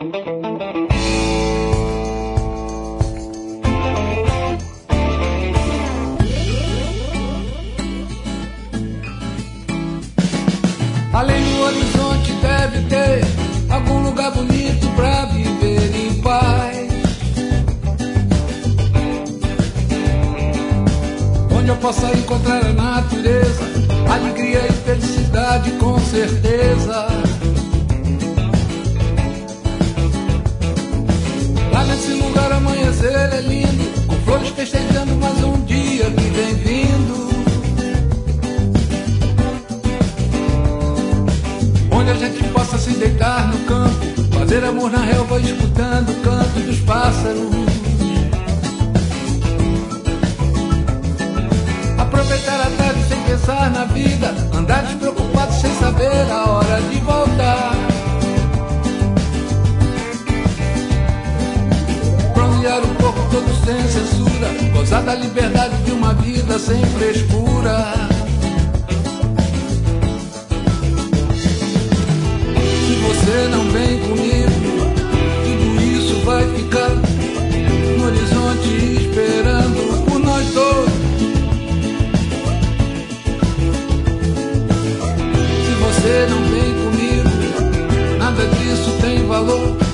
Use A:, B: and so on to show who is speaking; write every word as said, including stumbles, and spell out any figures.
A: Além do horizonte deve ter algum lugar bonito pra viver em paz, onde eu possa encontrar a natureza, alegria e felicidade com certeza. Lá nesse lugar amanhecer é lindo, com flores festejando mais um dia que vem vindo, onde a gente possa se deitar no campo, fazer amor na relva escutando o canto dos pássaros, aproveitar a tarde sem pensar na vida, andar despreocupado sem saber a hora de voltar, bronzear um pouco todo sem censura, gozar da liberdade de uma vida sem frescura. Você não vem comigo, tudo isso vai ficar no horizonte esperando por nós dois. Se você não vem comigo, nada disso tem valor.